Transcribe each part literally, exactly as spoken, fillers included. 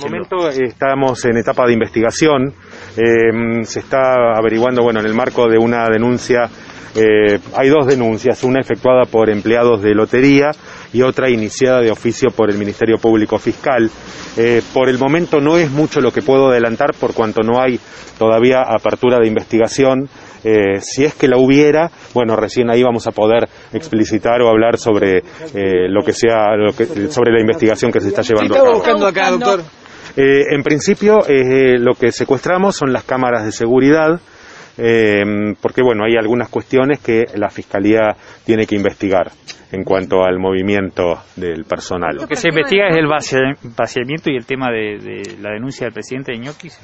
En este momento estamos en etapa de investigación, eh, se está averiguando, bueno, en el marco de una denuncia, eh, hay dos denuncias, una efectuada por empleados de lotería y otra iniciada de oficio por el Ministerio Público Fiscal. Eh, por el momento no es mucho lo que puedo adelantar por cuanto no hay todavía apertura de investigación. Eh, si es que la hubiera, bueno, recién ahí vamos a poder explicitar o hablar sobre eh, lo que sea, lo que, sobre la investigación que se está llevando a cabo. ¿Qué está buscando acá, doctor? Eh, en principio, eh, lo que secuestramos son las cámaras de seguridad, eh, porque bueno, hay algunas cuestiones que la Fiscalía tiene que investigar en cuanto al movimiento del personal. Lo que se investiga es el vaciamiento y el tema de, de la denuncia del presidente de Ñoquis.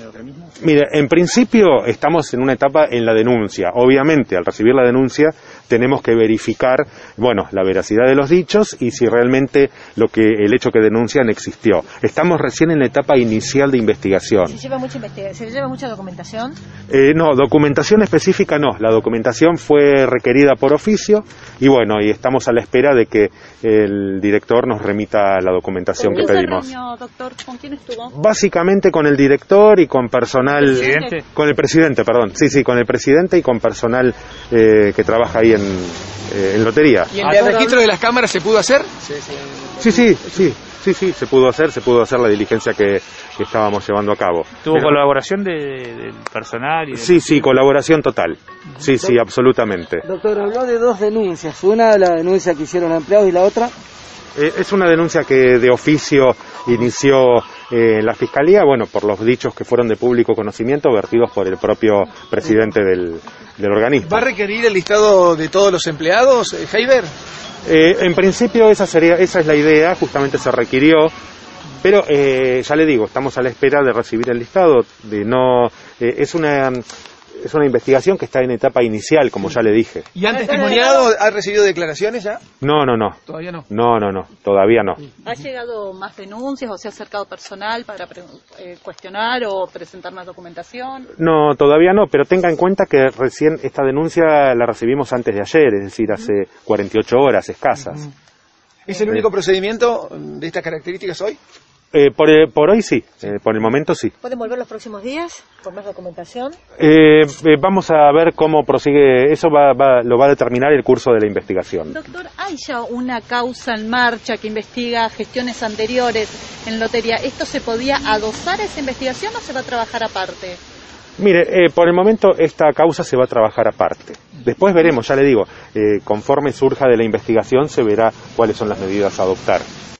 Mire, en principio estamos en una etapa en la denuncia. Obviamente, al recibir la denuncia, tenemos que verificar, bueno, la veracidad de los dichos y si realmente lo que el hecho que denuncian existió. Estamos recién en la etapa inicial de investigación. ¿Se lleva mucha, investiga ¿Se lleva mucha documentación? Eh, no, documentación específica no. La documentación fue requerida por oficio y bueno, y estamos a la espera de que el director nos remita la documentación que pedimos. ¿Con quién se reunió, doctor? ¿Con quién estuvo? Básicamente con el director y con personal... ¿El presidente? Con el presidente, perdón. Sí, sí, con el presidente y con personal eh, que trabaja ahí en, eh, en lotería. ¿Y el registro de las cámaras se pudo hacer? Sí, sí, sí, sí, sí, se pudo hacer, se pudo hacer la diligencia que, que estábamos llevando a cabo. ¿Tuvo Pero, colaboración de, del personal? Y del... Sí, sí, colaboración total. Sí, sí, absolutamente. Doctor, habló de dos denuncias, una la denuncia que hicieron empleados y la otra... Eh, es una denuncia que de oficio inició eh, la Fiscalía, bueno, por los dichos que fueron de público conocimiento, vertidos por el propio presidente del, del organismo. ¿Va a requerir el listado de todos los empleados, eh, Heiber? Eh, en principio esa sería, esa es la idea, justamente se requirió, pero eh, ya le digo, estamos a la espera de recibir el listado, de no, eh, es una... Es una investigación que está en etapa inicial, como ya le dije. ¿Y han testimoniado? ¿Ha recibido declaraciones ya? No, no, no. ¿Todavía no? No, no, no. Todavía no. ¿Ha llegado más denuncias o se ha acercado personal para eh, cuestionar o presentar más documentación? No, todavía no, pero tenga en cuenta que recién esta denuncia la recibimos antes de ayer, es decir, hace cuarenta y ocho horas escasas. ¿Es el único procedimiento de estas características hoy? Eh, por, eh, por hoy sí, eh, por el momento sí. ¿Pueden volver los próximos días con más documentación? Eh, eh, vamos a ver cómo prosigue, eso va, va, lo va a determinar el curso de la investigación. Doctor, ¿hay ya una causa en marcha que investiga gestiones anteriores en lotería? ¿Esto se podía adosar a esa investigación o se va a trabajar aparte? Mire, eh, por el momento esta causa se va a trabajar aparte. Después veremos, ya le digo, eh, conforme surja de la investigación se verá cuáles son las medidas a adoptar.